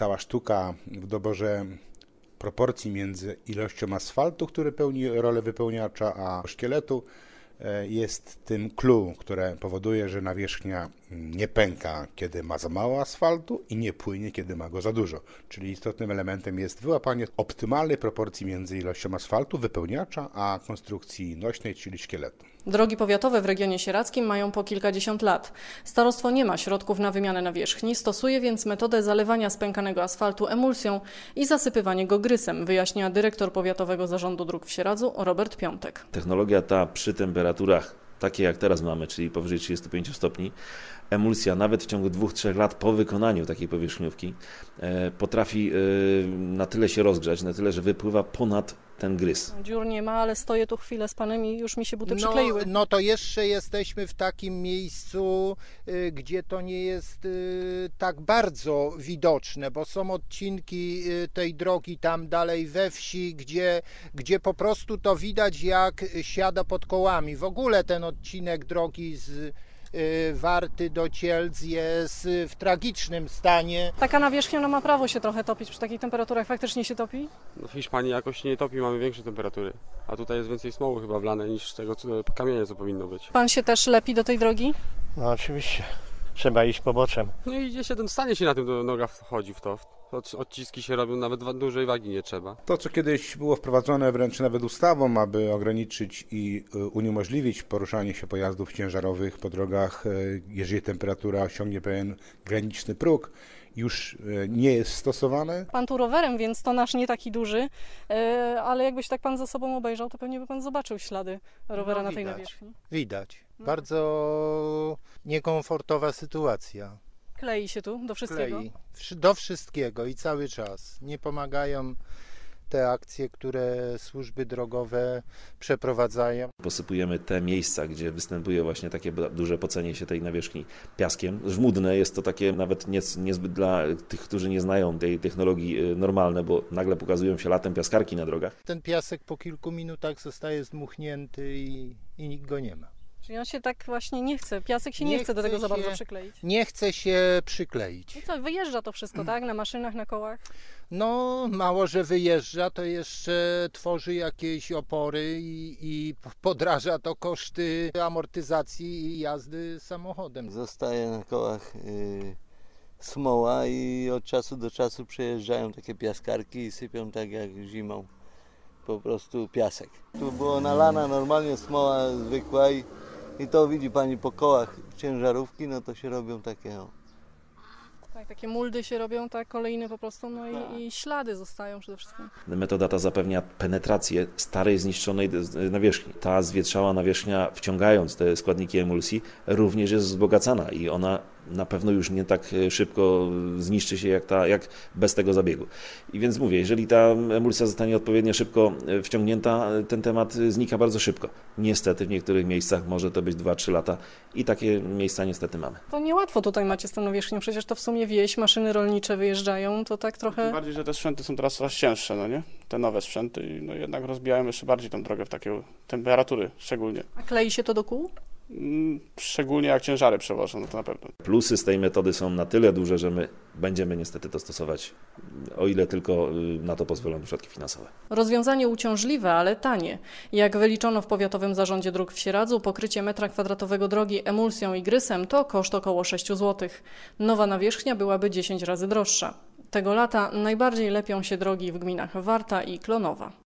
cała sztuka w doborze proporcji między ilością asfaltu, który pełni rolę wypełniacza, a szkieletu jest tym clue, które powoduje, że nawierzchnia nie pęka, kiedy ma za mało asfaltu i nie płynie, kiedy ma go za dużo. Czyli istotnym elementem jest wyłapanie optymalnej proporcji między ilością asfaltu, wypełniacza, a konstrukcji nośnej, czyli szkieletu. Drogi powiatowe w regionie sieradzkim mają po kilkadziesiąt lat. Starostwo nie ma środków na wymianę nawierzchni, stosuje więc metodę zalewania spękanego asfaltu emulsją i zasypywanie go grysem, wyjaśnia dyrektor Powiatowego Zarządu Dróg w Sieradzu Robert Piątek. Technologia ta przy temperaturach takie jak teraz mamy, czyli powyżej 35 stopni, emulsja nawet w ciągu 2-3 lat po wykonaniu takiej powierzchniówki potrafi na tyle się rozgrzać, na tyle, że wypływa ponad ten grys. Dziur nie ma, ale stoję tu chwilę z panem i już mi się buty przykleiły. No to jeszcze jesteśmy w takim miejscu, gdzie to nie jest tak bardzo widoczne, bo są odcinki tej drogi tam dalej we wsi, gdzie po prostu to widać, jak siada pod kołami. W ogóle ten odcinek drogi z Warty do Cielc jest w tragicznym stanie. Taka nawierzchnia no ma prawo się trochę topić, przy takich temperaturach faktycznie się topi? No w Hiszpanii jakoś się nie topi, mamy większe temperatury, a tutaj jest więcej smoły chyba wlane niż tego kamienia, co powinno być. Pan się też lepi do tej drogi? No oczywiście, trzeba iść poboczem. No i gdzieś stanie się na tym, do noga wchodzi w to. Odciski się robią, nawet dużej wagi nie trzeba. To, co kiedyś było wprowadzone wręcz nawet ustawą, aby ograniczyć i uniemożliwić poruszanie się pojazdów ciężarowych po drogach, jeżeli temperatura osiągnie pewien graniczny próg, już nie jest stosowane. Pan tu rowerem, więc to nasz nie taki duży, ale jakbyś tak pan za sobą obejrzał, to pewnie by pan zobaczył ślady rowera na tej nawierzchni. Widać. Bardzo niekomfortowa sytuacja. Klei się tu do wszystkiego? Klei. Do wszystkiego i cały czas. Nie pomagają te akcje, które służby drogowe przeprowadzają. Posypujemy te miejsca, gdzie występuje właśnie takie duże pocenie się tej nawierzchni piaskiem. Żmudne jest to takie nawet niezbyt dla tych, którzy nie znają tej technologii normalne, bo nagle pokazują się latem piaskarki na drogach. Ten piasek po kilku minutach zostaje zdmuchnięty i nikt go nie ma. Czyli on się tak właśnie nie chce, piasek się nie chce do tego za bardzo przykleić. Nie chce się przykleić. I co, wyjeżdża to wszystko, tak? Na maszynach, na kołach? No, mało, że wyjeżdża, to jeszcze tworzy jakieś opory i podraża to koszty amortyzacji i jazdy samochodem. Zostaje na kołach smoła i od czasu do czasu przejeżdżają takie piaskarki i sypią tak jak zimą. Po prostu piasek. Tu była nalana normalnie smoła zwykła i to widzi pani po kołach ciężarówki, no to się robią takie Tak, takie muldy się robią, tak, kolejne po prostu, no i ślady zostają przede wszystkim. Metoda ta zapewnia penetrację starej, zniszczonej nawierzchni. Ta zwietrzała nawierzchnia, wciągając te składniki emulsji, również jest wzbogacana i ona na pewno już nie tak szybko zniszczy się jak bez tego zabiegu. I więc mówię, jeżeli ta emulsja zostanie odpowiednio szybko wciągnięta, ten temat znika bardzo szybko. Niestety w niektórych miejscach może to być 2-3 lata i takie miejsca niestety mamy. To niełatwo tutaj macie z tą nawierzchnią, przecież to w sumie wieś, maszyny rolnicze wyjeżdżają, to tak trochę... Tym bardziej, że te sprzęty są teraz coraz cięższe, no nie? Te nowe sprzęty, no jednak rozbijają jeszcze bardziej tę drogę w takie temperatury szczególnie. A klei się to do kół? Szczególnie jak ciężary przewożą, no to na pewno. Plusy z tej metody są na tyle duże, że my będziemy niestety to stosować, o ile tylko na to pozwolą środki finansowe. Rozwiązanie uciążliwe, ale tanie. Jak wyliczono w Powiatowym Zarządzie Dróg w Sieradzu, pokrycie metra kwadratowego drogi emulsją i grysem to koszt około 6 zł. Nowa nawierzchnia byłaby 10 razy droższa. Tego lata najbardziej lepią się drogi w gminach Warta i Klonowa.